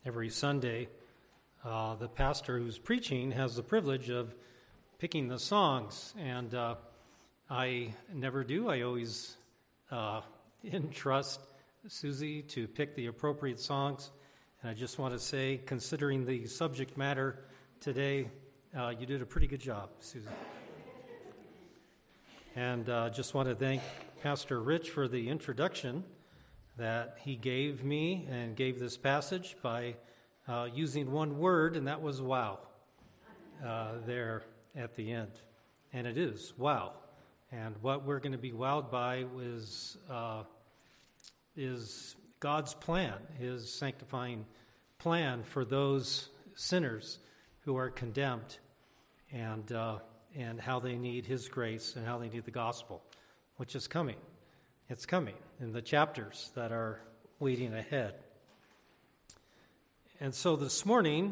every Sunday, the pastor who's preaching has the privilege of picking the songs, and I never do. I always entrust Susie to pick the appropriate songs, and I just want to say, considering the subject matter today, you did a pretty good job, Susie. And just want to thank Pastor Rich for the introduction that he gave me and gave this passage by using one word, and that was wow, there at the end. And it is wow. And what we're going to be wowed by is God's plan, his sanctifying plan for those sinners who are condemned, and how they need his grace and how they need the gospel, which is coming. It's coming in the chapters that are waiting ahead. And so this morning,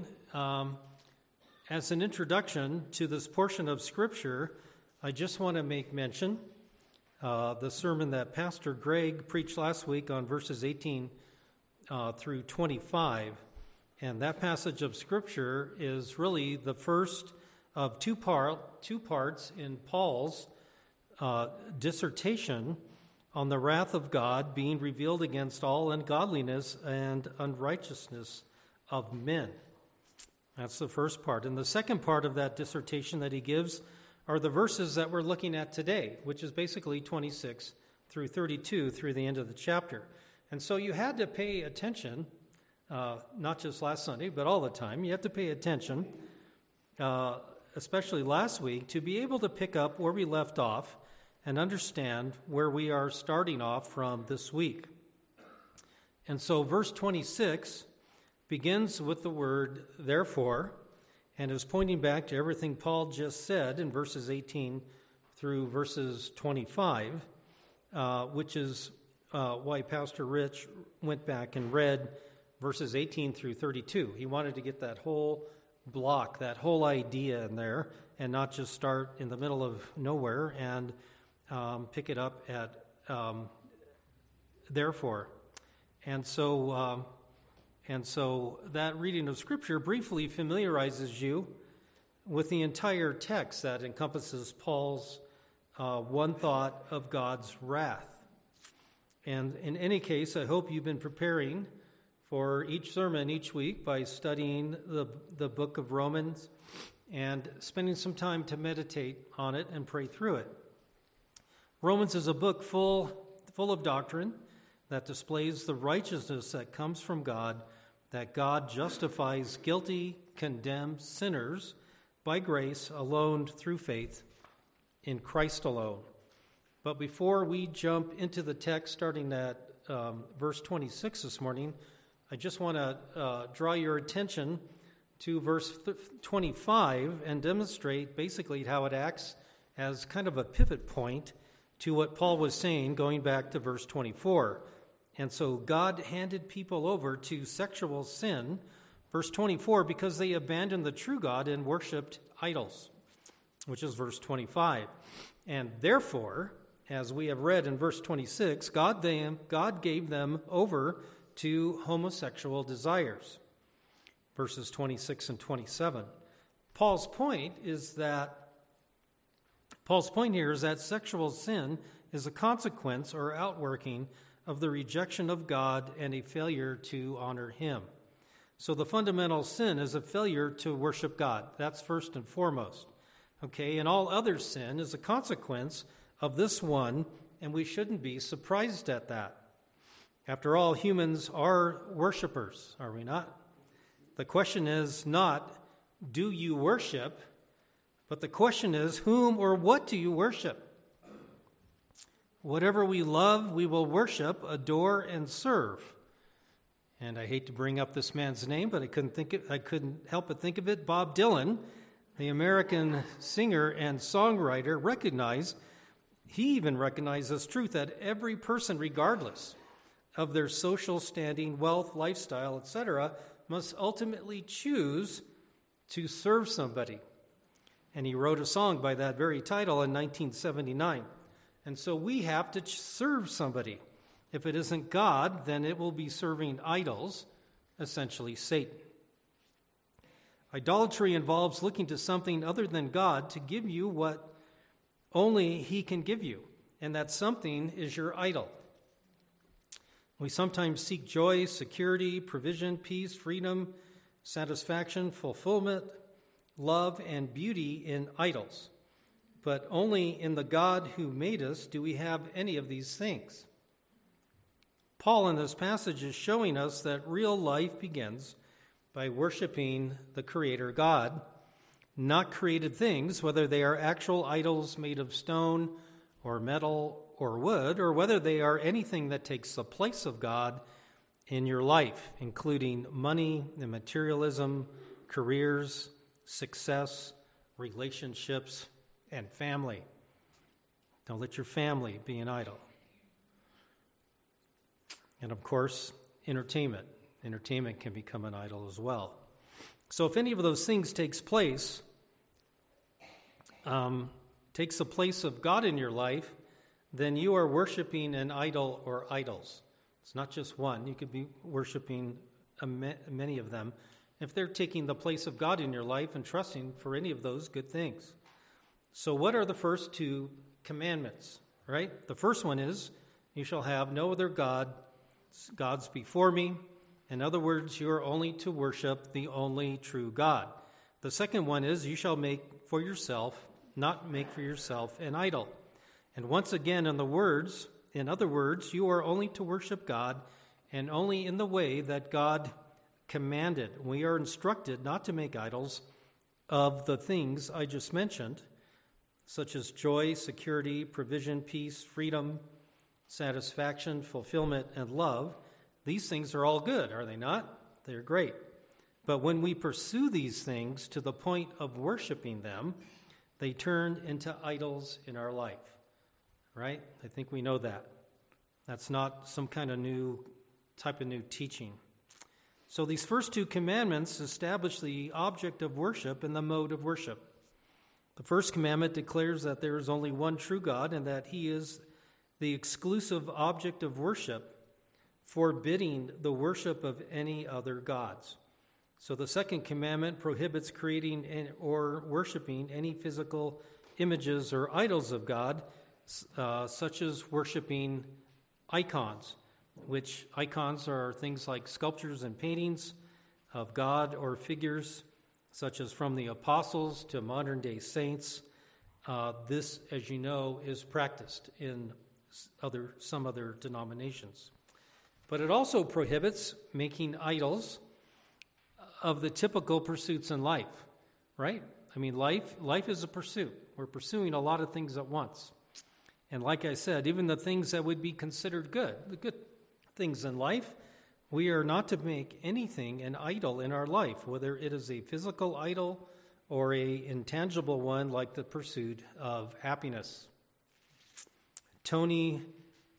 as an introduction to this portion of Scripture, I just want to make mention the sermon that Pastor Greg preached last week on verses 18 through 25. And that passage of Scripture is really the first of two parts in Paul's dissertation on the wrath of God being revealed against all ungodliness and unrighteousness of men. That's the first part. And the second part of that dissertation that he gives are the verses that we're looking at today, which is basically 26 through 32 through the end of the chapter. And so you had to pay attention, not just last Sunday, but all the time. You have to pay attention, especially last week, to be able to pick up where we left off and understand where we are starting off from this week. And so verse 26 begins with the word therefore, and is pointing back to everything Paul just said in verses 18 through verses 25, which is why Pastor Rich went back and read verses 18 through 32. He wanted to get that whole block, that whole idea in there, and not just start in the middle of nowhere and pick it up at therefore. And so that reading of Scripture briefly familiarizes you with the entire text that encompasses Paul's one thought of God's wrath. And in any case, I hope you've been preparing for each sermon each week by studying the book of Romans and spending some time to meditate on it and pray through it. Romans is a book full of doctrine that displays the righteousness that comes from God, that God justifies guilty, condemned sinners by grace alone through faith in Christ alone. But before we jump into the text starting at verse 26 this morning, I just want to draw your attention to verse 25 and demonstrate basically how it acts as kind of a pivot point to what Paul was saying going back to verse 24. And so God handed people over to sexual sin, verse 24, because they abandoned the true God and worshipped idols, which is verse 25. And therefore, as we have read in verse 26, God gave them over to homosexual desires, verses 26 and 27. Paul's point here is that sexual sin is a consequence or outworking of the rejection of God and a failure to honor him. So the fundamental sin is a failure to worship God. That's first and foremost. Okay, and all other sin is a consequence of this one, and we shouldn't be surprised at that. After all, humans are worshipers, are we not? The question is not, do you worship? But the question is, whom or what do you worship? Whatever we love, we will worship, adore, and serve. And I hate to bring up this man's name, but I couldn't help but think of it. Bob Dylan, the American singer and songwriter, he even recognized this truth that every person, regardless of their social standing, wealth, lifestyle, etc., must ultimately choose to serve somebody. And he wrote a song by that very title in 1979. And so we have to serve somebody. If it isn't God, then it will be serving idols, essentially Satan. Idolatry involves looking to something other than God to give you what only He can give you, and that something is your idol. We sometimes seek joy, security, provision, peace, freedom, satisfaction, fulfillment, love, and beauty in idols. But only in the God who made us do we have any of these things. Paul in this passage is showing us that real life begins by worshiping the Creator God, not created things, whether they are actual idols made of stone or metal or wood, or whether they are anything that takes the place of God in your life, including money and materialism, careers, success, relationships, and family. Don't let your family be an idol. And of course, entertainment. Entertainment can become an idol as well. So if any of those things takes the place of God in your life, then you are worshiping an idol or idols. It's not just one. You could be worshiping many of them if they're taking the place of God in your life and trusting for any of those good things. So what are the first two commandments, right? The first one is, you shall have no other gods before me. In other words, you are only to worship the only true God. The second one is, you shall not make for yourself an idol. And once again, in other words, you are only to worship God and only in the way that God commanded. We are instructed not to make idols of the things I just mentioned, such as joy, security, provision, peace, freedom, satisfaction, fulfillment, and love. These things are all good, are they not? They're great. But when we pursue these things to the point of worshiping them, they turn into idols in our life. Right? I think we know that. That's not some kind of new teaching. So these first two commandments establish the object of worship and the mode of worship. The first commandment declares that there is only one true God and that He is the exclusive object of worship, forbidding the worship of any other gods. So the second commandment prohibits creating or worshiping any physical images or idols of God, such as worshiping icons, which icons are things like sculptures and paintings of God or figures, such as from the apostles to modern-day saints. This, as you know, is practiced in some other denominations. But it also prohibits making idols of the typical pursuits in life, right? I mean, life is a pursuit. We're pursuing a lot of things at once. And like I said, even the things that would be considered good, the good things in life, we are not to make anything an idol in our life, whether it is a physical idol or an intangible one like the pursuit of happiness. Tony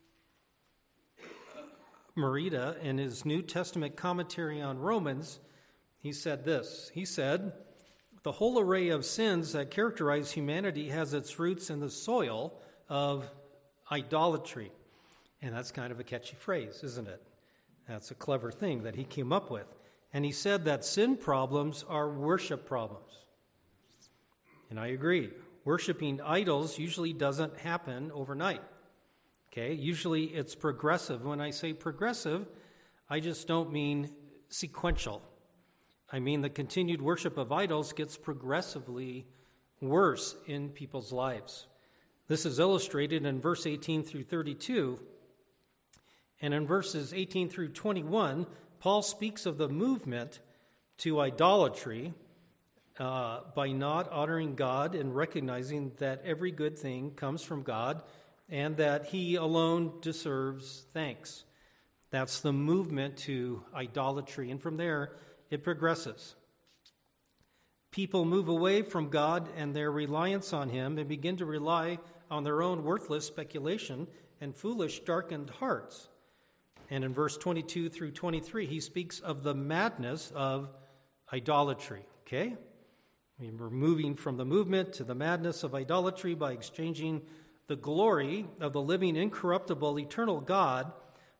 Merida, in his New Testament commentary on Romans, he said this. He said, "The whole array of sins that characterize humanity has its roots in the soil of idolatry." And that's kind of a catchy phrase, isn't it? That's a clever thing that he came up with. And he said that sin problems are worship problems. And I agree. Worshiping idols usually doesn't happen overnight. Okay? Usually it's progressive. When I say progressive, I just don't mean sequential. I mean the continued worship of idols gets progressively worse in people's lives. This is illustrated in verse 18 through 32. And in verses 18 through 21, Paul speaks of the movement to idolatry by not honoring God and recognizing that every good thing comes from God and that He alone deserves thanks. That's the movement to idolatry. And from there, it progresses. People move away from God and their reliance on Him and begin to rely on their own worthless speculation and foolish, darkened hearts. And in verse 22 through 23, he speaks of the madness of idolatry. Okay? We're moving from the movement to the madness of idolatry by exchanging the glory of the living, incorruptible, eternal God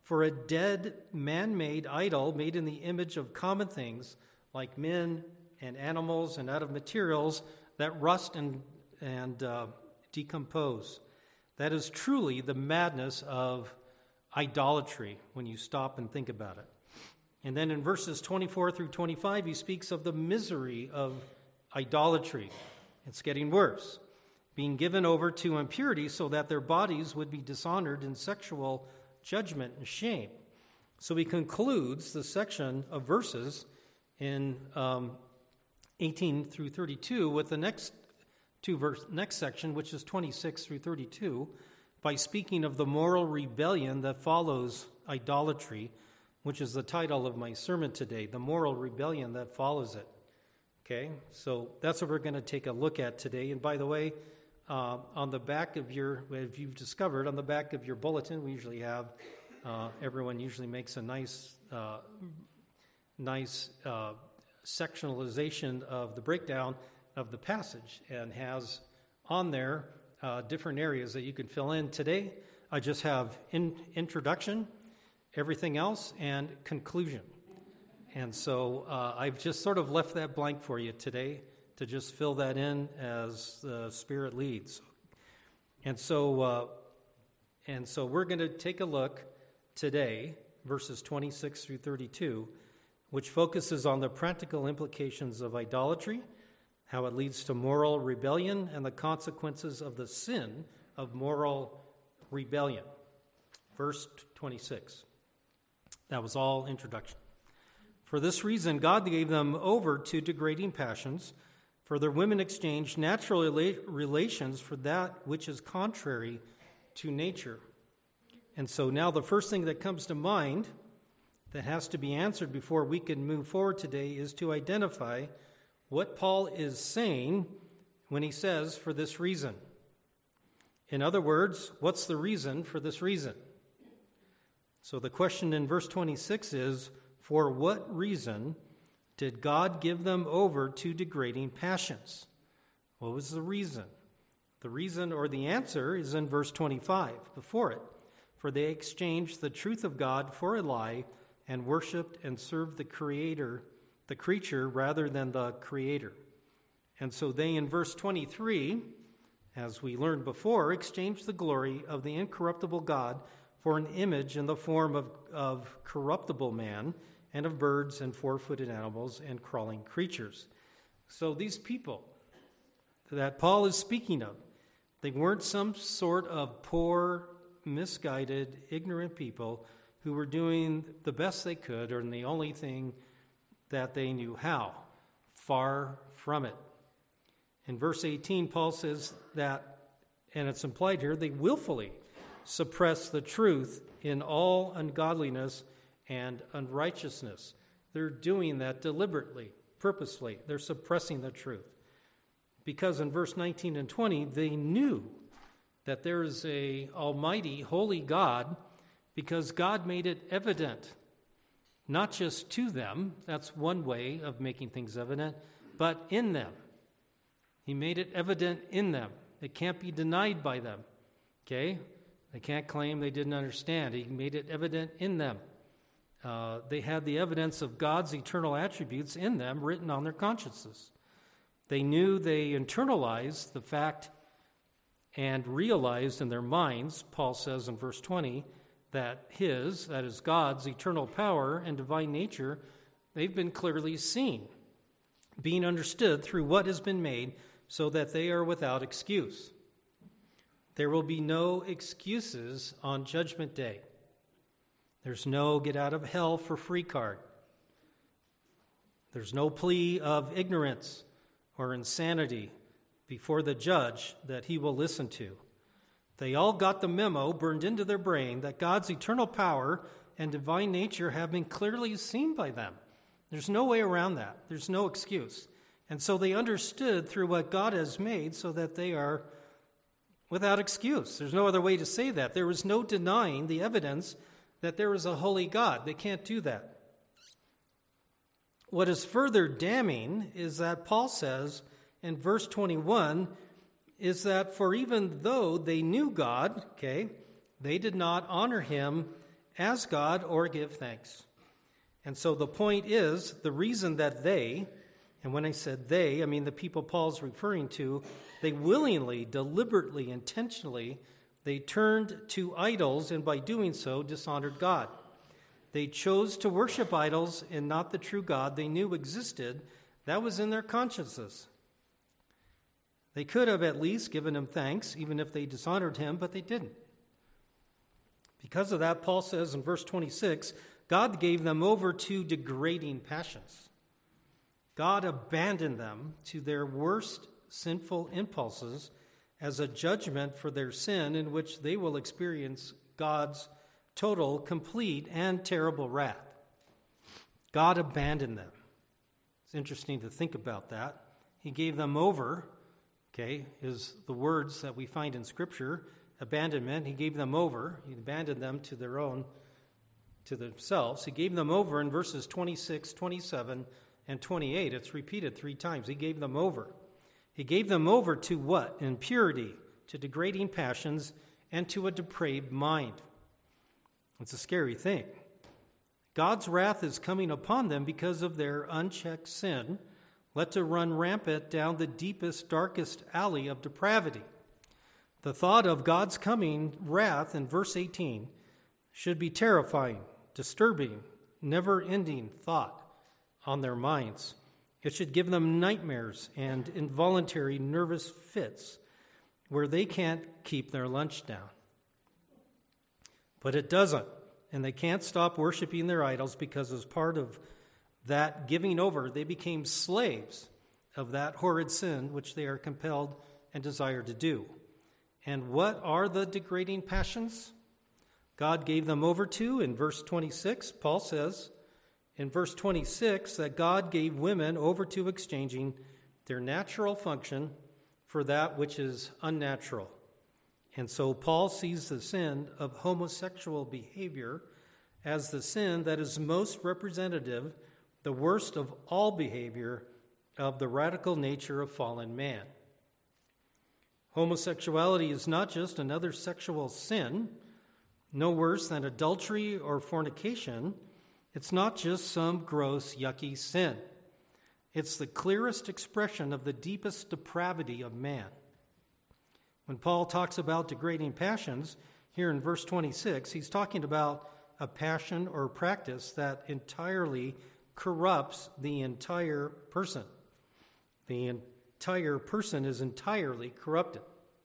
for a dead man-made idol made in the image of common things, like men and animals, and out of materials that rust and decompose. That is truly the madness of idolatry when you stop and think about it. And then in verses 24 through 25, he speaks of the misery of idolatry. It's getting worse. Being given over to impurity so that their bodies would be dishonored in sexual judgment and shame. So he concludes the section of verses in 18 through 32 with the next section, which is 26 through 32, by speaking of the moral rebellion that follows idolatry, which is the title of my sermon today, the moral rebellion that follows it. Okay, so that's what we're going to take a look at today. And by the way, on the back of if you've discovered, on the back of your bulletin, we usually have, everyone usually makes a nice sectionalization of the breakdown of the passage and has on there different areas that you can fill in. Today, I just have introduction, everything else, and conclusion. And so I've just sort of left that blank for you today to just fill that in as the Spirit leads. And so we're going to take a look today, verses 26 through 32, which focuses on the practical implications of idolatry, how it leads to moral rebellion, and the consequences of the sin of moral rebellion. Verse 26. That was all introduction. For this reason, God gave them over to degrading passions, for their women exchanged natural relations for that which is contrary to nature. And so now the first thing that comes to mind that has to be answered before we can move forward today is to identify what Paul is saying when he says, for this reason. In other words, what's the reason for this reason? So the question in verse 26 is, for what reason did God give them over to degrading passions? What was the reason? The reason or the answer is in verse 25, before it. For they exchanged the truth of God for a lie and worshipped and served the creature rather than the Creator. And so they, in verse 23, as we learned before, exchanged the glory of the incorruptible God for an image in the form of corruptible man and of birds and four-footed animals and crawling creatures. So these people that Paul is speaking of, they weren't some sort of poor, misguided, ignorant people who were doing the best they could or the only thing that they knew how. Far from it. In verse 18, Paul says that, and it's implied here, they willfully suppress the truth in all ungodliness and unrighteousness. They're doing that deliberately, purposely. They're suppressing the truth. Because in verse 19 and 20, they knew that there is a almighty, holy God, because God made it evident, not just to them, that's one way of making things evident, but in them. He made it evident in them. It can't be denied by them, okay? They can't claim they didn't understand. He made it evident in them. They had the evidence of God's eternal attributes in them written on their consciences. They knew, they internalized the fact and realized in their minds, Paul says in verse 20, that that is God's eternal power and divine nature, they've been clearly seen, being understood through what has been made, so that they are without excuse. There will be no excuses on Judgment Day. There's no get out of hell for free card. There's no plea of ignorance or insanity before the judge that he will listen to. They all got the memo burned into their brain that God's eternal power and divine nature have been clearly seen by them. There's no way around that. There's no excuse. And so they understood through what God has made so that they are without excuse. There's no other way to say that. There was no denying the evidence that there is a holy God. They can't do that. What is further damning is that Paul says in verse 21 is that for even though they knew God, they did not honor him as God or give thanks. And so the point is, the reason that they, and when I said they, I mean the people Paul's referring to, they willingly, deliberately, intentionally, they turned to idols, and by doing so dishonored God. They chose to worship idols and not the true God they knew existed. That was in their consciences. They could have at least given him thanks, even if they dishonored him, but they didn't. Because of that, Paul says in verse 26, God gave them over to degrading passions. God abandoned them to their worst sinful impulses as a judgment for their sin, in which they will experience God's total, complete, and terrible wrath. God abandoned them. It's interesting to think about that. He gave them over, is the words that we find in Scripture. Abandonment, he gave them over. He abandoned them to themselves. He gave them over in verses 26, 27, and 28. It's repeated 3 times. He gave them over. He gave them over to what? Impurity, to degrading passions, and to a depraved mind. It's a scary thing. God's wrath is coming upon them because of their unchecked sin, let to run rampant down the deepest, darkest alley of depravity. The thought of God's coming wrath in verse 18 should be terrifying, disturbing, never-ending thought on their minds. It should give them nightmares and involuntary nervous fits where they can't keep their lunch down. But it doesn't, and they can't stop worshiping their idols because as part of that giving over, they became slaves of that horrid sin which they are compelled and desire to do. And what are the degrading passions God gave them over to? In verse 26, Paul says in verse 26 that God gave women over to exchanging their natural function for that which is unnatural. And so Paul sees the sin of homosexual behavior as the sin that is most representative, the worst of all behavior, of the radical nature of fallen man. Homosexuality is not just another sexual sin, no worse than adultery or fornication. It's not just some gross, yucky sin. It's the clearest expression of the deepest depravity of man. When Paul talks about degrading passions, here in verse 26, he's talking about a passion or practice that entirely corrupts the entire person. The entire person is entirely corrupted.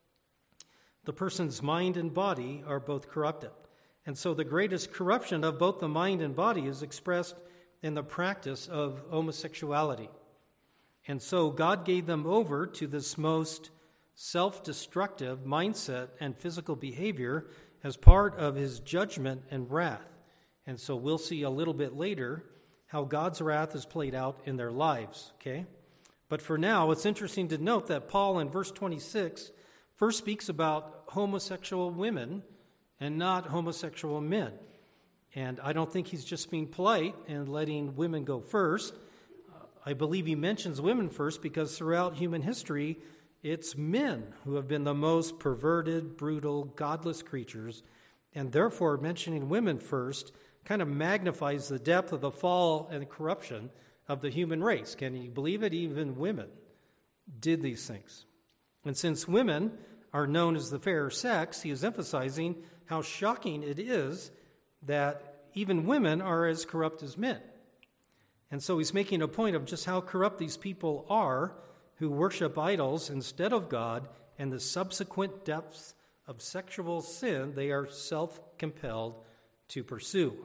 The person's mind and body are both corrupted. And so the greatest corruption of both the mind and body is expressed in the practice of homosexuality. And so God gave them over to this most self-destructive mindset and physical behavior as part of his judgment and wrath. And so we'll see a little bit later how God's wrath is played out in their lives, okay? But for now, it's interesting to note that Paul in verse 26 first speaks about homosexual women and not homosexual men. And I don't think he's just being polite and letting women go first. I believe he mentions women first because throughout human history, it's men who have been the most perverted, brutal, godless creatures, and therefore mentioning women first kind of magnifies the depth of the fall and corruption of the human race. Can you believe it? Even women did these things. And since women are known as the fairer sex, he is emphasizing how shocking it is that even women are as corrupt as men. And so he's making a point of just how corrupt these people are who worship idols instead of God, and the subsequent depths of sexual sin they are self-compelled to pursue.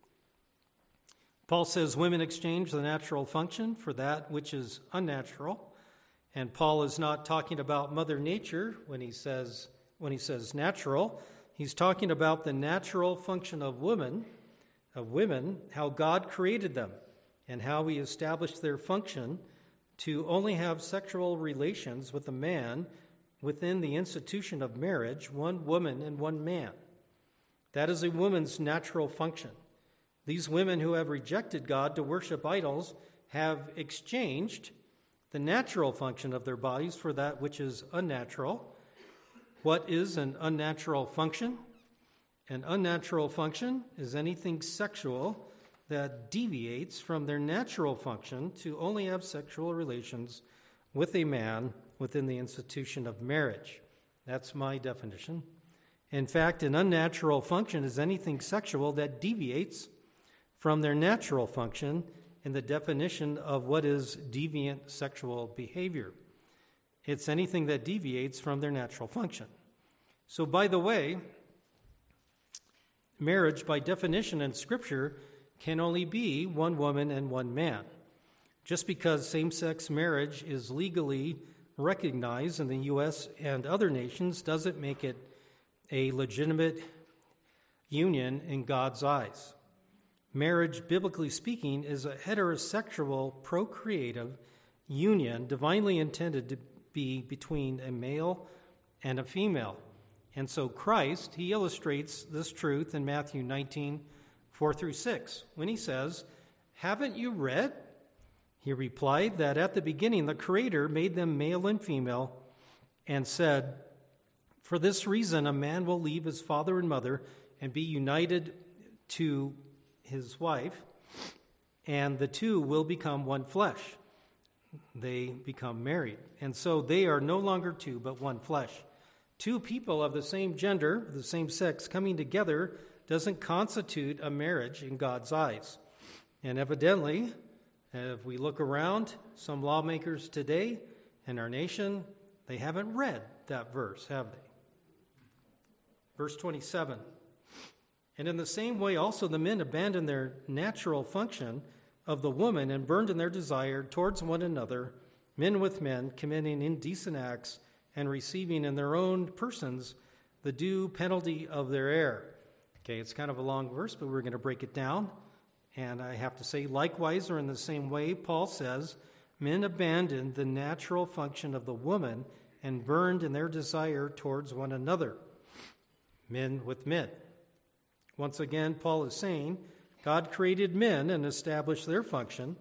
Paul says women exchange the natural function for that which is unnatural. And Paul is not talking about Mother Nature when he says natural. He's talking about the natural function of women, how God created them, and how he established their function to only have sexual relations with a man within the institution of marriage, one woman and one man. That is a woman's natural function. These women who have rejected God to worship idols have exchanged the natural function of their bodies for that which is unnatural. What is an unnatural function? An unnatural function is anything sexual that deviates from their natural function to only have sexual relations with a man within the institution of marriage. That's my definition. In fact, an unnatural function is anything sexual that deviates from their natural function in the definition of what is deviant sexual behavior. It's anything that deviates from their natural function. So, by the way, marriage, by definition in Scripture, can only be one woman and one man. Just because same-sex marriage is legally recognized in the U.S. and other nations doesn't make it a legitimate union in God's eyes. Marriage, biblically speaking, is a heterosexual, procreative union divinely intended to be between a male and a female. And so Christ, he illustrates this truth in Matthew 19, 4-6, when he says, "Haven't you read?" He replied that at the beginning the Creator made them male and female and said, "For this reason a man will leave his father and mother and be united to his wife, and the two will become one flesh." They become married. And so they are no longer two, but one flesh. Two people of the same gender, the same sex, coming together doesn't constitute a marriage in God's eyes. And evidently, if we look around, some lawmakers today in our nation, they haven't read that verse, have they? Verse 27. "And in the same way also the men abandoned their natural function of the woman and burned in their desire towards one another, men with men, committing indecent acts and receiving in their own persons the due penalty of their error." Okay, it's kind of a long verse, but we're going to break it down. And I have to say, likewise, or in the same way, Paul says, men abandoned the natural function of the woman and burned in their desire towards one another, men with men. Once again, Paul is saying, God created men and established their function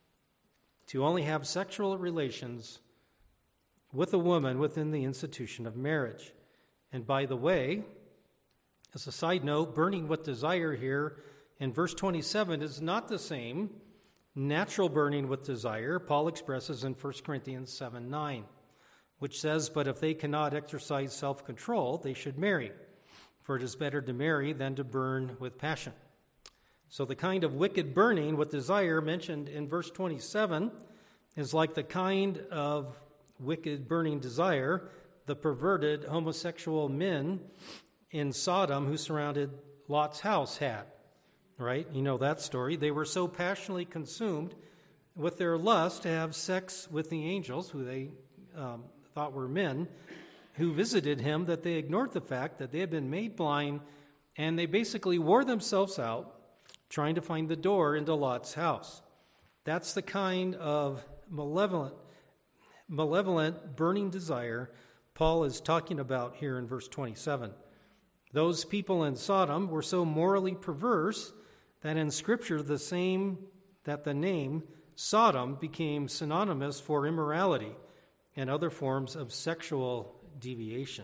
to only have sexual relations with a woman within the institution of marriage. And by the way, as a side note, burning with desire here in verse 27 is not the same natural burning with desire Paul expresses in 1 Corinthians 7:9, which says, "But if they cannot exercise self-control, they should marry, for it is better to marry than to burn with passion." So the kind of wicked burning with desire mentioned in verse 27 is like the kind of wicked burning desire the perverted homosexual men in Sodom who surrounded Lot's house had, right? You know that story. They were so passionately consumed with their lust to have sex with the angels, who they thought were men, who visited him, that they ignored the fact that they had been made blind, and they basically wore themselves out trying to find the door into Lot's house. That's the kind of malevolent burning desire Paul is talking about here in verse 27. Those people in Sodom were so morally perverse that in Scripture the name Sodom became synonymous for immorality and other forms of sexual deviation.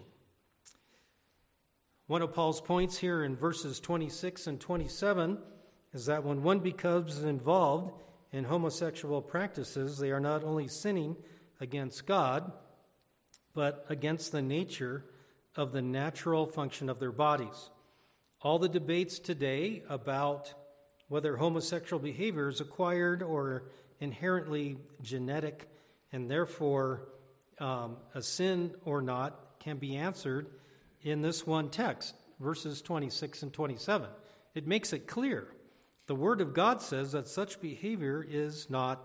One of Paul's points here in verses 26 and 27 is that when one becomes involved in homosexual practices, they are not only sinning against God, but against the nature of the natural function of their bodies. All the debates today about whether homosexual behavior is acquired or inherently genetic and therefore a sin or not can be answered in this one text, verses 26 and 27. It makes it clear. The Word of God says that such behavior is not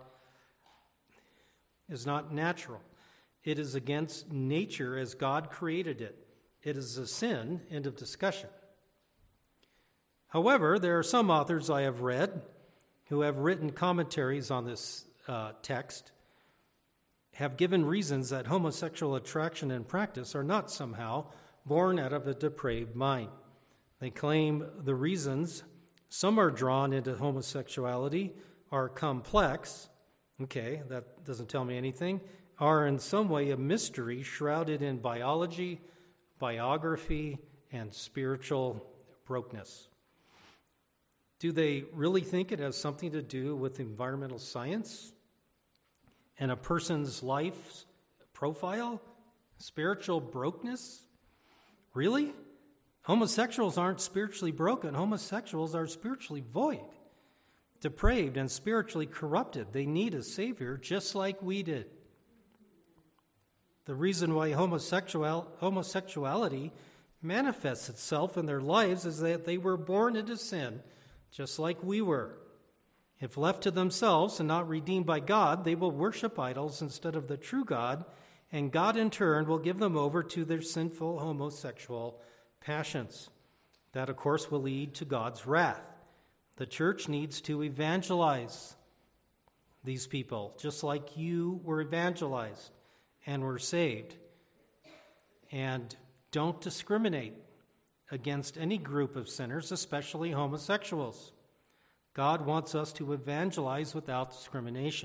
natural. It is against nature as God created it. It is a sin, end of discussion. However, there are some authors I have read who have written commentaries on this text, have given reasons that homosexual attraction and practice are not somehow born out of a depraved mind. They claim the reasons some are drawn into homosexuality are complex, okay, that doesn't tell me anything, are in some way a mystery shrouded in biology, biography, and spiritual brokenness. Do they really think it has something to do with environmental science and a person's life profile? Spiritual brokenness? Really? Homosexuals aren't spiritually broken. Homosexuals are spiritually void, depraved, and spiritually corrupted. They need a Savior just like we did. The reason why homosexuality manifests itself in their lives is that they were born into sin, just like we were. If left to themselves and not redeemed by God, they will worship idols instead of the true God, and God in turn will give them over to their sinful homosexual passions. That, of course, will lead to God's wrath. The church needs to evangelize these people, just like you were evangelized and were saved. And don't discriminate against any group of sinners, especially homosexuals. God wants us to evangelize without discrimination.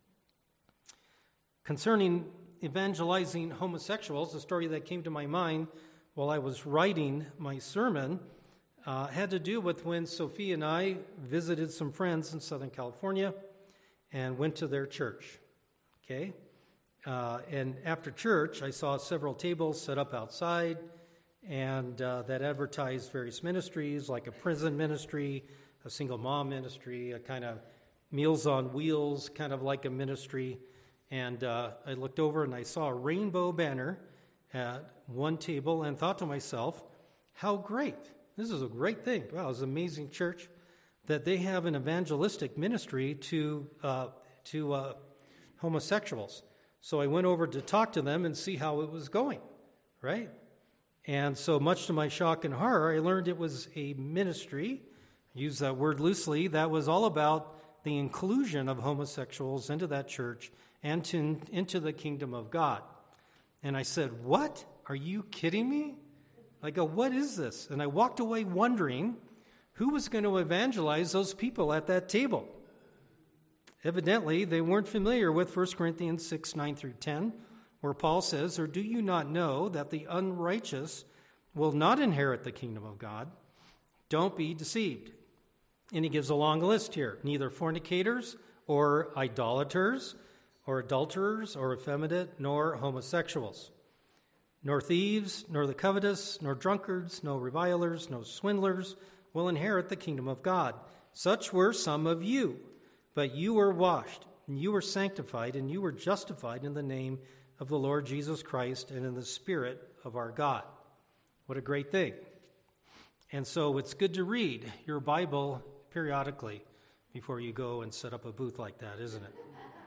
Concerning evangelizing homosexuals, the story that came to my mind while I was writing my sermon had to do with when Sophie and I visited some friends in Southern California and went to their church. Okay? And after church, I saw several tables set up outside and that advertised various ministries, like a prison ministry, a single mom ministry, a kind of Meals on Wheels, kind of like a ministry. And I looked over and I saw a rainbow banner at one table and thought to myself, how great. This is a great thing. Wow, it's an amazing church that they have an evangelistic ministry to homosexuals. So I went over to talk to them and see how it was going, right? And so much to my shock and horror, I learned it was a ministry, I use that word loosely, that was all about the inclusion of homosexuals into that church and into the kingdom of God. And I said, what? Are you kidding me? I go, what is this? And I walked away wondering who was going to evangelize those people at that table. Evidently, they weren't familiar with 1 Corinthians 6, 9 through 10, where Paul says, or do you not know that the unrighteous will not inherit the kingdom of God? Don't be deceived. And he gives a long list here. Neither fornicators or idolaters or adulterers or effeminate nor homosexuals, nor thieves, nor the covetous, nor drunkards, nor revilers, nor swindlers will inherit the kingdom of God. Such were some of you, but you were washed, and you were sanctified, and you were justified in the name of the Lord Jesus Christ and in the Spirit of our God. What a great thing. And so it's good to read your Bible periodically before you go and set up a booth like that, isn't it?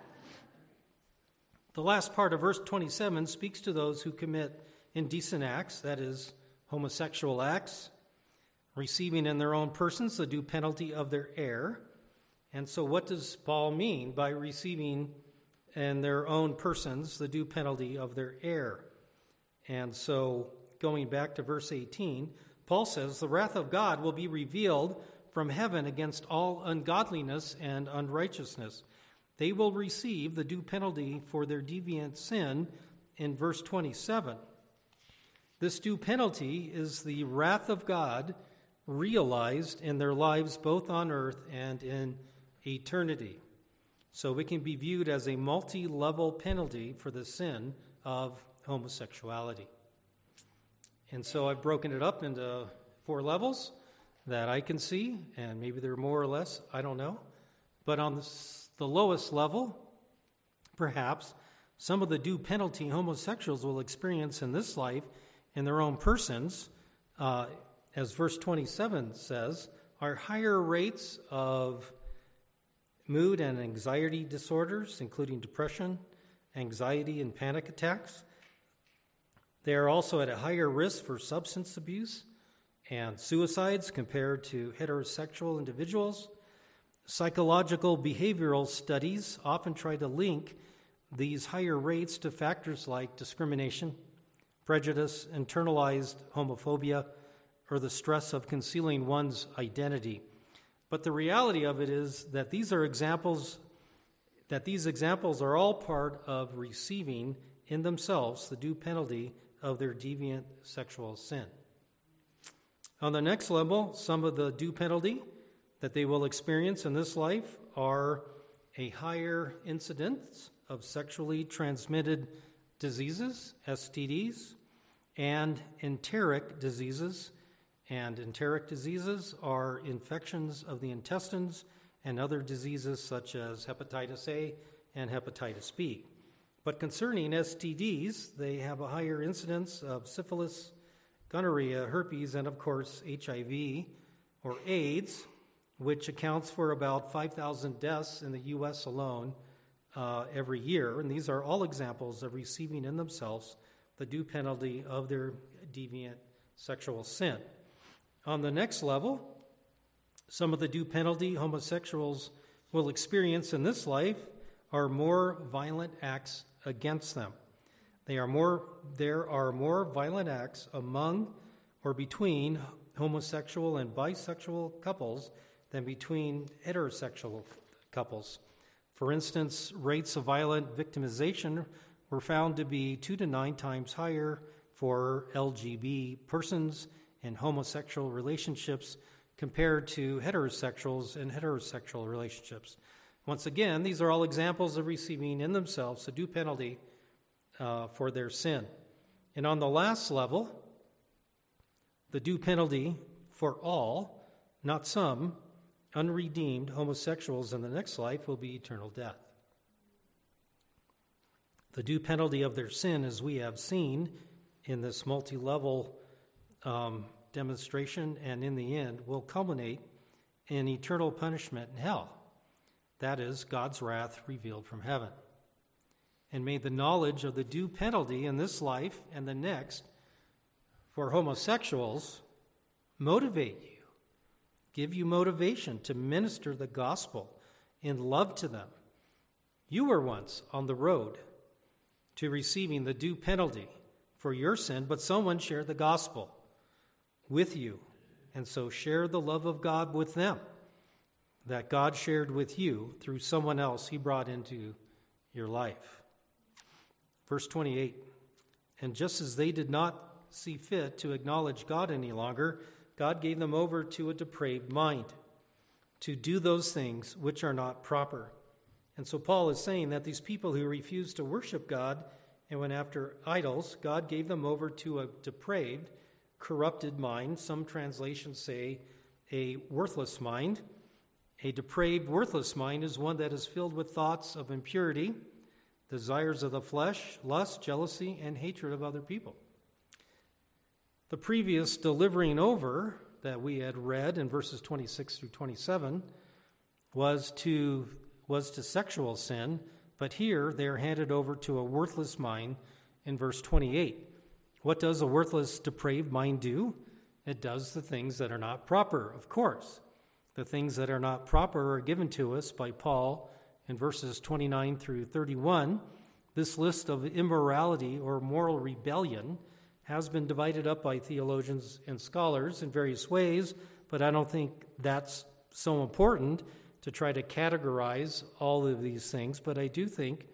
The last part of verse 27 speaks to those who commit indecent acts, that is, homosexual acts, receiving in their own persons the due penalty of their error. And so what does Paul mean by receiving in their own persons the due penalty of their error? And so going back to verse 18, Paul says, the wrath of God will be revealed from heaven against all ungodliness and unrighteousness. They will receive the due penalty for their deviant sin in verse 27. This due penalty is the wrath of God realized in their lives both on earth and in eternity. So it can be viewed as a multi-level penalty for the sin of homosexuality. And so I've broken it up into 4 levels that I can see, and maybe there are more or less, I don't know. But on the lowest level, perhaps, some of the due penalty homosexuals will experience in this life in their own persons, as verse 27 says, are higher rates of mood and anxiety disorders, including depression, anxiety, and panic attacks. They are also at a higher risk for substance abuse and suicides compared to heterosexual individuals. Psychological behavioral studies often try to link these higher rates to factors like discrimination, prejudice, internalized homophobia, or the stress of concealing one's identity. But the reality of it is that these examples are all part of receiving in themselves the due penalty of their deviant sexual sin. On the next level, some of the due penalty that they will experience in this life are a higher incidence of sexually transmitted diseases, STDs, and enteric diseases. And enteric diseases are infections of the intestines and other diseases such as hepatitis A and hepatitis B. But concerning STDs, they have a higher incidence of syphilis, gonorrhea, herpes, and of course HIV or AIDS, which accounts for about 5,000 deaths in the U.S. alone every year. And these are all examples of receiving in themselves the due penalty of their deviant sexual sin. On the next level, some of the due penalty homosexuals will experience in this life are more violent acts against them. There are more violent acts among or between homosexual and bisexual couples than between heterosexual couples. For instance, rates of violent victimization were found to be 2 to 9 times higher for LGBT persons in homosexual relationships compared to heterosexuals in heterosexual relationships. Once again, these are all examples of receiving in themselves a due penalty for their sin. And on the last level, the due penalty for all, not some, unredeemed homosexuals in the next life will be eternal death. The due penalty of their sin, as we have seen in this multi-level demonstration and in the end, will culminate in eternal punishment in hell. That is God's wrath revealed from heaven. And may the knowledge of the due penalty in this life and the next for homosexuals motivate you, give you motivation to minister the gospel in love to them. You were once on the road to receiving the due penalty for your sin, but someone shared the gospel with you. And so share the love of God with them that God shared with you through someone else he brought into your life. Verse 28, and just as they did not see fit to acknowledge God any longer, God gave them over to a depraved mind to do those things which are not proper. And so Paul is saying that these people who refused to worship God and went after idols, God gave them over to a depraved, corrupted mind. Some translations say a worthless mind. A depraved, worthless mind is one that is filled with thoughts of impurity, desires of the flesh, lust, jealousy, and hatred of other people. The previous delivering over that we had read in verses 26 through 27 was to sexual sin, but here they are handed over to a worthless mind in verse 28. What does a worthless, depraved mind do? It does the things that are not proper, of course. The things that are not proper are given to us by Paul in verses 29 through 31. This list of immorality or moral rebellion has been divided up by theologians and scholars in various ways, but I don't think that's so important to try to categorize all of these things. But I do think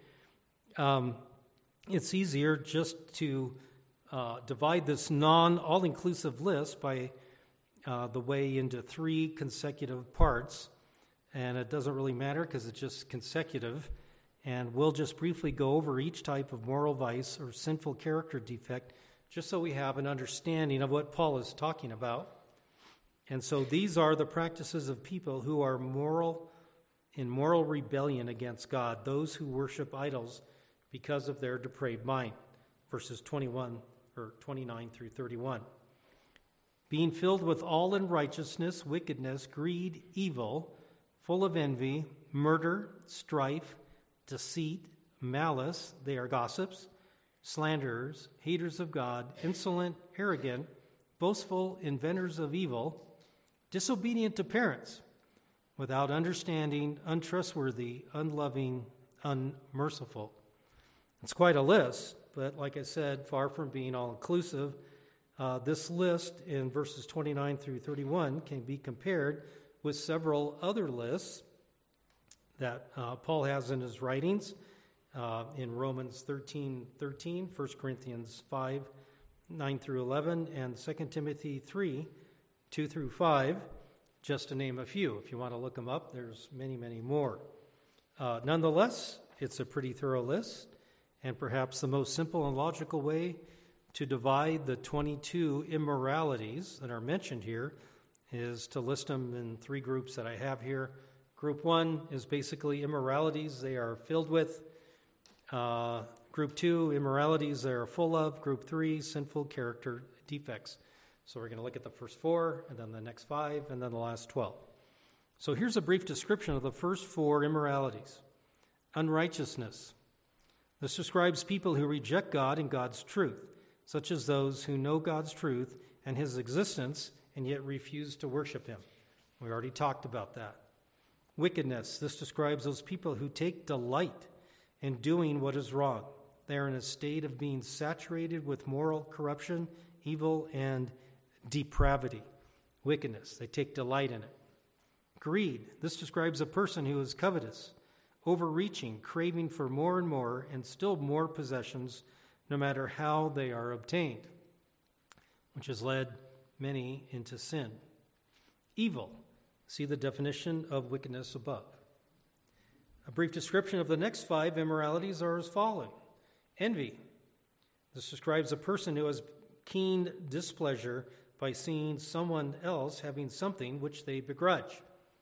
it's easier just to divide this all-inclusive list by the way into 3 consecutive parts, and it doesn't really matter because it's just consecutive, and we'll just briefly go over each type of moral vice or sinful character defect just so we have an understanding of what Paul is talking about. And so these are the practices of people who are in moral rebellion against God, those who worship idols because of their depraved mind, verses 29 through 31. Being filled with all unrighteousness, wickedness, greed, evil, full of envy, murder, strife, deceit, malice, they are gossips, slanderers, haters of God, insolent, arrogant, boastful, inventors of evil, disobedient to parents, without understanding, untrustworthy, unloving, unmerciful. It's quite a list, but like I said, far from being all-inclusive. This list in verses 29 through 31 can be compared with several other lists that Paul has in his writings in Romans 13:13, 1 Corinthians 5:9 through 11, and 2 Timothy 3, 2 through 5, just to name a few. If you want to look them up, there's many, many more. Nonetheless, it's a pretty thorough list, and perhaps the most simple and logical way to divide the 22 immoralities that are mentioned here is to list them in 3 groups that I have here. Group 1 is basically immoralities they are filled with. Group 2, immoralities they are full of. Group 3, sinful character defects. So we're going to look at the first 4, and then the next 5, and then the last 12. So here's a brief description of the first 4 immoralities. Unrighteousness. This describes people who reject God and God's truth, such as those who know God's truth and his existence and yet refuse to worship him. We already talked about that. Wickedness. This describes those people who take delight in doing what is wrong. They are in a state of being saturated with moral corruption, evil, and depravity. Wickedness. They take delight in it. Greed. This describes a person who is covetous, overreaching, craving for more and more, and still more possessions, no matter how they are obtained, which has led many into sin. Evil. See the definition of wickedness above. A brief description of the next 5 immoralities are as following. Envy. This describes a person who has keen displeasure by seeing someone else having something which they begrudge.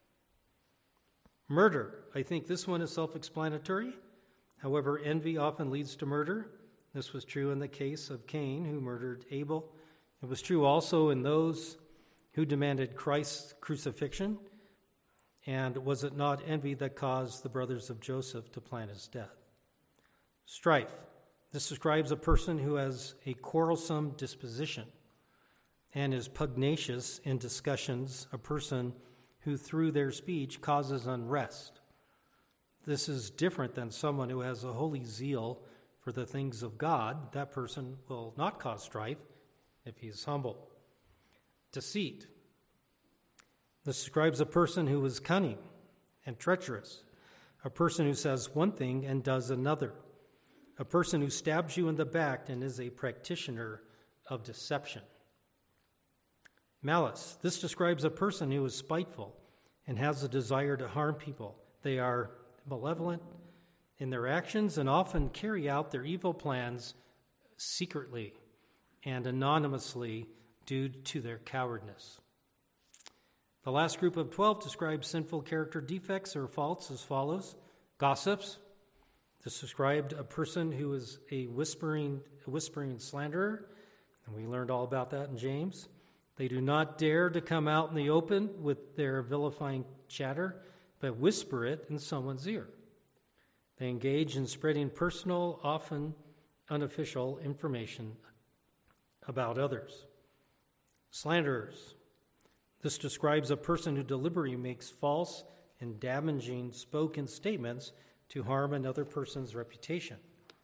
Murder. I think this one is self-explanatory. However, envy often leads to murder. This was true in the case of Cain, who murdered Abel. It was true also in those who demanded Christ's crucifixion. And was it not envy that caused the brothers of Joseph to plan his death? Strife. This describes a person who has a quarrelsome disposition and is pugnacious in discussions, a person who through their speech causes unrest. This is different than someone who has a holy zeal for the things of God. That person will not cause strife if he is humble. Deceit. This describes a person who is cunning and treacherous, a person who says one thing and does another, a person who stabs you in the back and is a practitioner of deception. Malice. This describes a person who is spiteful and has a desire to harm people. They are malevolent in their actions and often carry out their evil plans secretly and anonymously due to their cowardice. The last group of 12 describes sinful character defects or faults as follows. Gossips. This described a person who is a whispering slanderer, and we learned all about that in James. They do not dare to come out in the open with their vilifying chatter, but whisper it in someone's ear. They engage in spreading personal, often unofficial information about others. Slanderers. This describes a person who deliberately makes false and damaging spoken statements to harm another person's reputation.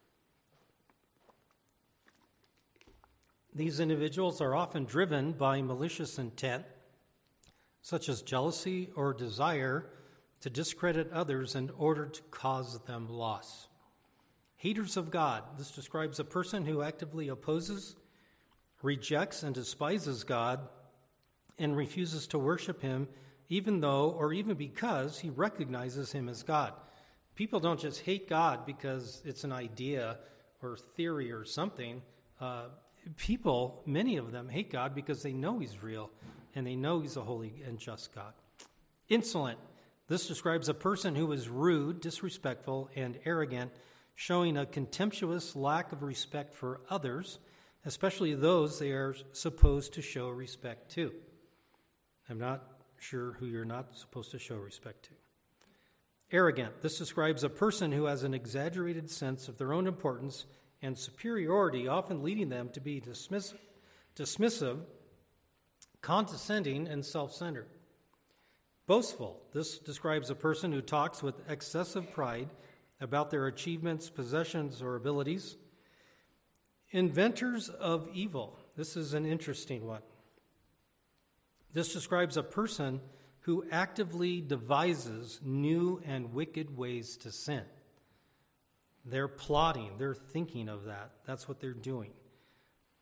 These individuals are often driven by malicious intent, such as jealousy or desire to discredit others in order to cause them loss. Haters of God. This describes a person who actively opposes, rejects, and despises God and refuses to worship him, even though or even because he recognizes him as God. People don't just hate God because it's an idea or theory or something. People, many of them, hate God because they know he's real and they know he's a holy and just God. Insolent. This describes a person who is rude, disrespectful, and arrogant, showing a contemptuous lack of respect for others, especially those they are supposed to show respect to. I'm not sure who you're not supposed to show respect to. Arrogant. This describes a person who has an exaggerated sense of their own importance and superiority, often leading them to be dismissive, condescending, and self-centered. Boastful. This describes a person who talks with excessive pride about their achievements, possessions, or abilities. Inventors of evil. This is an interesting one. This describes a person who actively devises new and wicked ways to sin. They're plotting, they're thinking of that. That's what they're doing.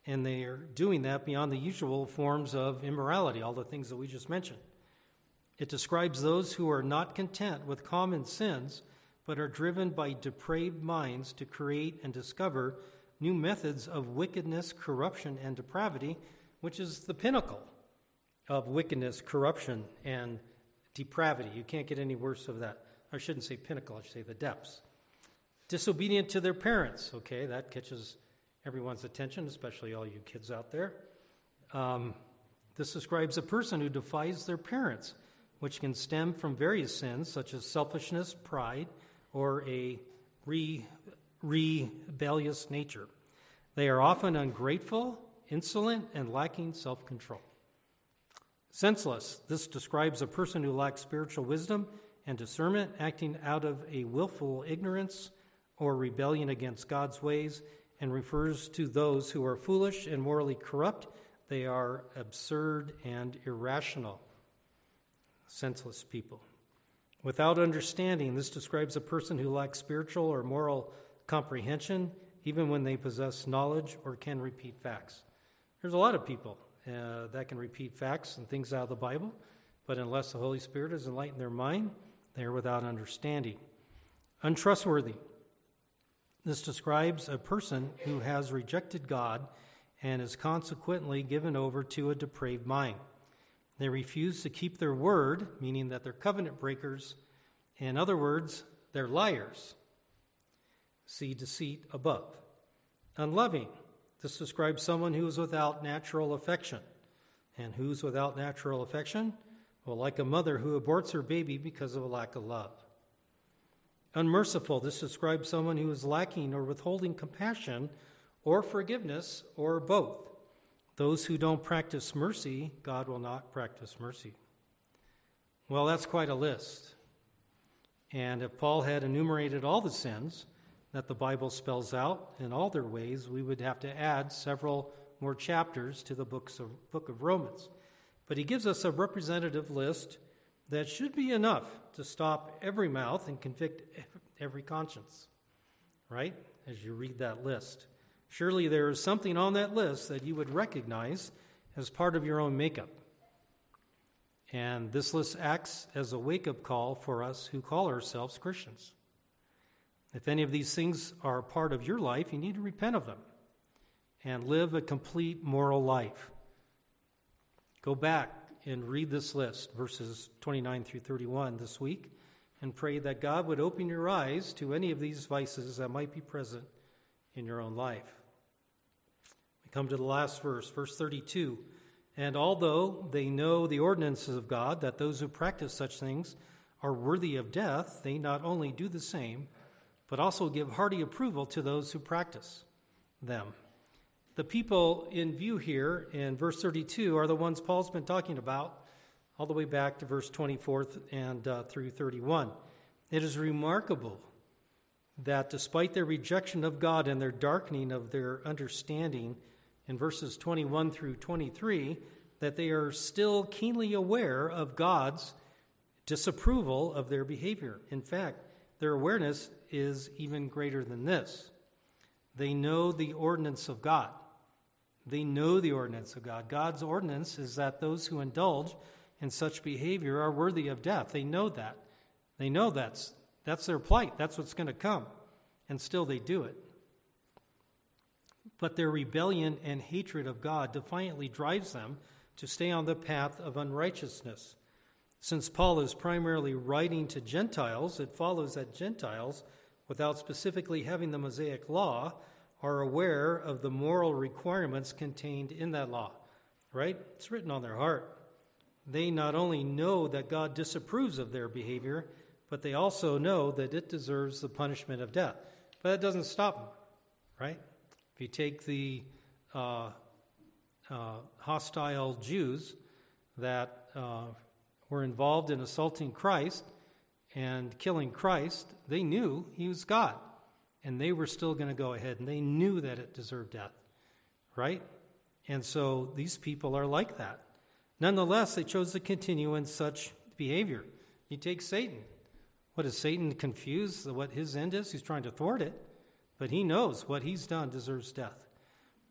and they are doing that beyond the usual forms of immorality, all the things that we just mentioned. It describes those who are not content with common sins, but are driven by depraved minds to create and discover new methods of wickedness, corruption, and depravity, which is the pinnacle of wickedness, corruption, and depravity. You can't get any worse of that. I shouldn't say pinnacle, I should say the depths. Disobedient to their parents. Okay, that catches everyone's attention, especially all you kids out there. This describes a person who defies their parents, which can stem from various sins such as selfishness, pride, or a rebellious nature. They are often ungrateful, insolent, and lacking self-control. Senseless. This describes a person who lacks spiritual wisdom and discernment, acting out of a willful ignorance or rebellion against God's ways, and refers to those who are foolish and morally corrupt. They are absurd and irrational. Senseless people. Without understanding, this describes a person who lacks spiritual or moral comprehension, even when they possess knowledge or can repeat facts. There's a lot of people that can repeat facts and things out of the Bible, but unless the Holy Spirit has enlightened their mind, they are without understanding. Untrustworthy. This describes a person who has rejected God and is consequently given over to a depraved mind. They refuse to keep their word, meaning that they're covenant breakers. In other words, they're liars. See deceit above. Unloving. This describes someone who is without natural affection. And who's without natural affection? Well, like a mother who aborts her baby because of a lack of love. Unmerciful. This describes someone who is lacking or withholding compassion or forgiveness or both. Those who don't practice mercy, God will not practice mercy. Well, that's quite a list. And if Paul had enumerated all the sins that the Bible spells out in all their ways, we would have to add several more chapters to the book of Romans. But he gives us a representative list that should be enough to stop every mouth and convict every conscience, right? As you read that list. Surely there is something on that list that you would recognize as part of your own makeup. And this list acts as a wake-up call for us who call ourselves Christians. If any of these things are part of your life, you need to repent of them and live a complete moral life. Go back and read this list, verses 29 through 31 this week, and pray that God would open your eyes to any of these vices that might be present in your own life. We come to the last verse, verse 32. And although they know the ordinances of God, that those who practice such things are worthy of death, they not only do the same, but also give hearty approval to those who practice them. The people in view here in verse 32 are the ones Paul's been talking about all the way back to verse 24 and through 31. It is remarkable that despite their rejection of God and their darkening of their understanding in verses 21 through 23, that they are still keenly aware of God's disapproval of their behavior. In fact, their awareness is even greater than this. They know the ordinance of God. They know the ordinance of God. God's ordinance is that those who indulge in such behavior are worthy of death. They know that. They know that's their plight. That's what's going to come. And still they do it. But their rebellion and hatred of God defiantly drives them to stay on the path of unrighteousness. Since Paul is primarily writing to Gentiles, it follows that Gentiles, without specifically having the Mosaic law, are aware of the moral requirements contained in that law, right? It's written on their heart. They not only know that God disapproves of their behavior, but they also know that it deserves the punishment of death. But that doesn't stop them, right? If you take the hostile Jews that were involved in assaulting Christ and killing Christ, they knew he was God. And they were still going to go ahead, and they knew that it deserved death, right? And so these people are like that. Nonetheless, they chose to continue in such behavior. You take Satan. What is Satan confused what his end is? He's trying to thwart it, but he knows what he's done deserves death.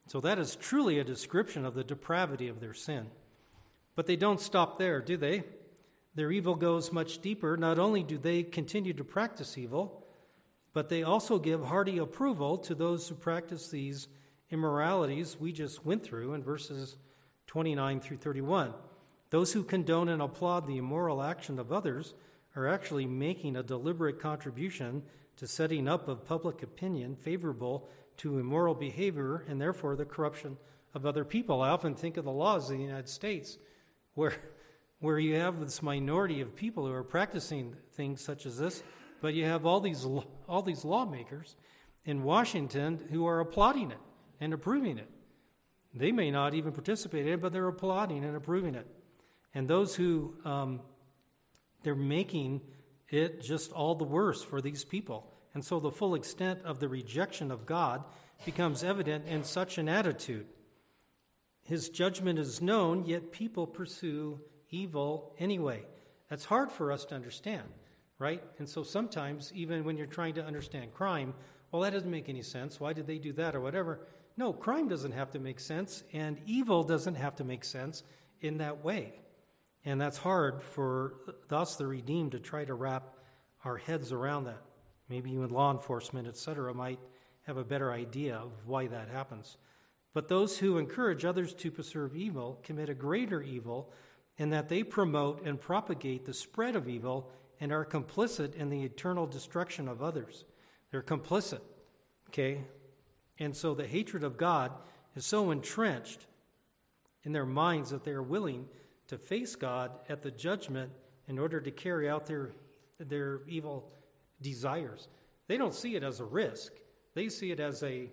So that is truly a description of the depravity of their sin. But they don't stop there, do they? Their evil goes much deeper. Not only do they continue to practice evil, but they also give hearty approval to those who practice these immoralities we just went through in verses 29 through 31. Those who condone and applaud the immoral action of others are actually making a deliberate contribution to setting up of public opinion favorable to immoral behavior and therefore the corruption of other people. I often think of the laws of the United States where you have this minority of people who are practicing things such as this, but you have all these lawmakers in Washington who are applauding it and approving it. They may not even participate in it, but they're applauding and approving it. And those who, they're making it just all the worse for these people. And so the full extent of the rejection of God becomes evident in such an attitude. His judgment is known, yet people pursue evil anyway. That's hard for us to understand, right? And so sometimes, even when you're trying to understand crime, well, that doesn't make any sense. Why did they do that or whatever? No, crime doesn't have to make sense, and evil doesn't have to make sense in that way. And that's hard for us, the redeemed, to try to wrap our heads around that. Maybe even law enforcement, etc., might have a better idea of why that happens. But those who encourage others to pursue evil commit a greater evil in that they promote and propagate the spread of evil and are complicit in the eternal destruction of others. They're complicit, okay? And so the hatred of God is so entrenched in their minds that they are willing to face God at the judgment in order to carry out their evil desires. They don't see it as a risk. They see it as a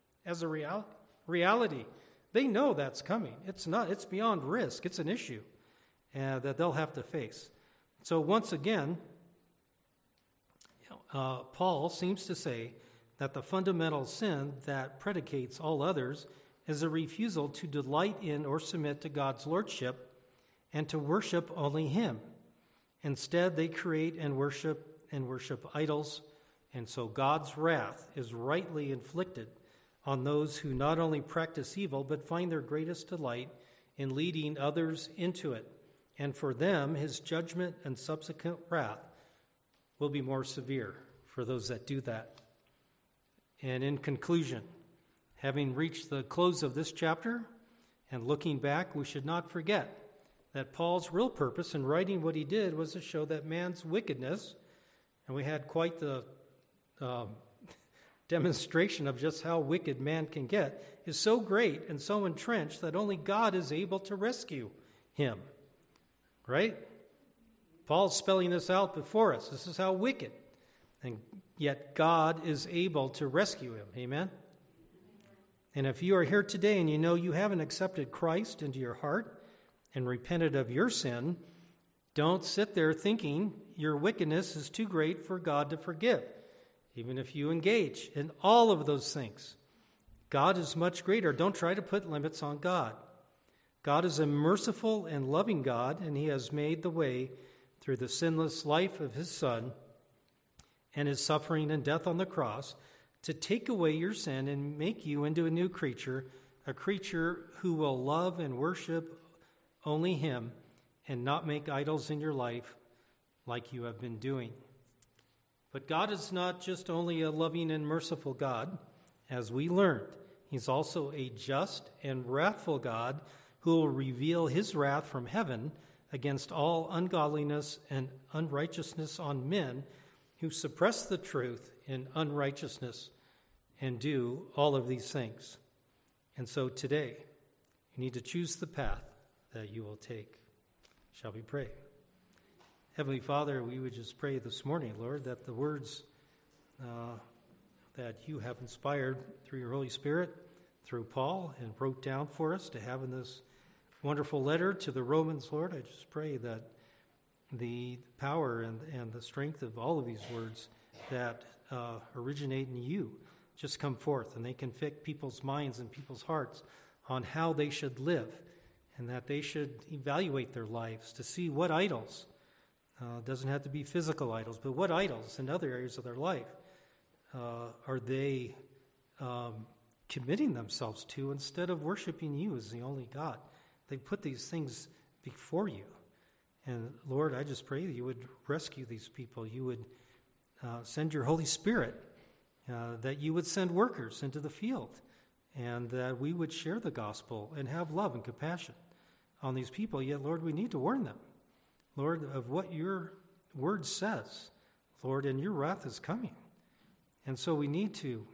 reality. They know that's coming. It's beyond risk. It's an issue that they'll have to face. So once again, Paul seems to say that the fundamental sin that predicates all others is a refusal to delight in or submit to God's lordship and to worship only Him. Instead, they create and worship idols, and so God's wrath is rightly inflicted on those who not only practice evil, but find their greatest delight in leading others into it. And for them, His judgment and subsequent wrath will be more severe for those that do that. And in conclusion, having reached the close of this chapter and looking back, we should not forget that Paul's real purpose in writing what he did was to show that man's wickedness, and we had quite the demonstration of just how wicked man can get, is so great and so entrenched that only God is able to rescue him. Right? Paul's spelling this out before us. This is how wicked. And yet God is able to rescue him. Amen? And if you are here today and you know you haven't accepted Christ into your heart and repented of your sin, don't sit there thinking your wickedness is too great for God to forgive. Even if you engage in all of those things, God is much greater. Don't try to put limits on God. God is a merciful and loving God, and He has made the way through the sinless life of His Son and His suffering and death on the cross to take away your sin and make you into a new creature, a creature who will love and worship only Him and not make idols in your life like you have been doing. But God is not just only a loving and merciful God, as we learned. He's also a just and wrathful God who will reveal His wrath from heaven against all ungodliness and unrighteousness on men who suppress the truth in unrighteousness and do all of these things. And so today, you need to choose the path that you will take. Shall we pray? Heavenly Father, we would just pray this morning, Lord, that the words that you have inspired through your Holy Spirit, through Paul, and wrote down for us to have in this wonderful letter to the Romans, Lord, I just pray that the power and the strength of all of these words that originate in you just come forth, and they convict people's minds and people's hearts on how they should live, and that they should evaluate their lives to see what idols, doesn't have to be physical idols, but what idols in other areas of their life are they committing themselves to instead of worshiping you as the only God. They put these things before you. And Lord, I just pray that you would rescue these people. You would send your Holy Spirit, that you would send workers into the field, and that we would share the gospel and have love and compassion on these people. Yet, Lord, we need to warn them, Lord, of what your word says, Lord, and your wrath is coming. And so we need to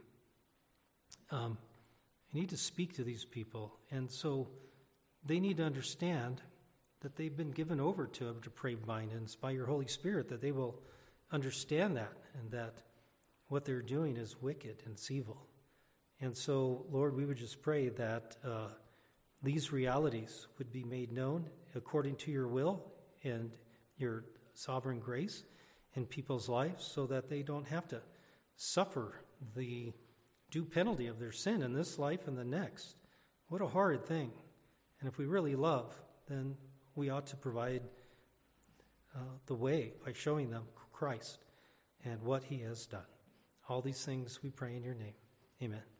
speak to these people. And so they need to understand that they've been given over to a depraved mind, and it's by your Holy Spirit that they will understand that, and that what they're doing is wicked and it's evil. And so, Lord, we would just pray that these realities would be made known according to your will and your sovereign grace in people's lives, so that they don't have to suffer the due penalty of their sin in this life and the next. What a horrid thing. And if we really love, then we ought to provide the way by showing them Christ and what he has done. All these things we pray in your name. Amen.